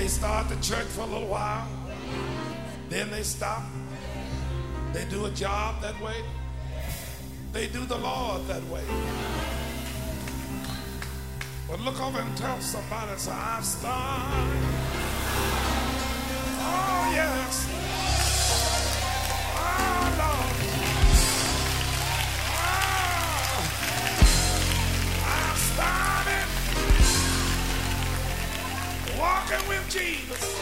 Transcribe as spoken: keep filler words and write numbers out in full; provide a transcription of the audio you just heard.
They start the church for a little while, then they stop. They do a job that way. They do the Lord that way. But look over and tell somebody, say, I've started. Oh, yes. Oh, Lord. Oh, I've started walking with Jesus.